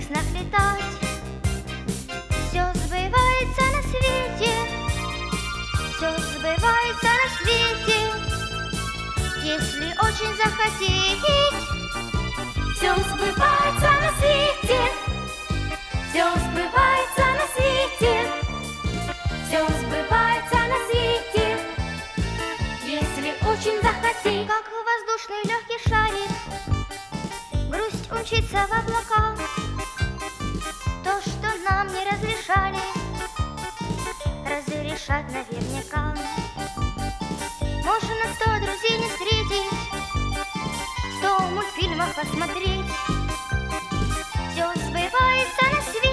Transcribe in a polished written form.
снах летать. Все сбывается на свете, все сбывается на свете, если очень захотеть. Все сбывается на свете, все сбывается на свете, все сбывается на свете, если очень захотеть. Как воздушный легкий шарик, грусть умчится в облака. То, что нам не разрешали, разрешат наверняка. Можно 100 друзей не встретить, 100 мультфильмов посмотреть. Все сбывается на свете.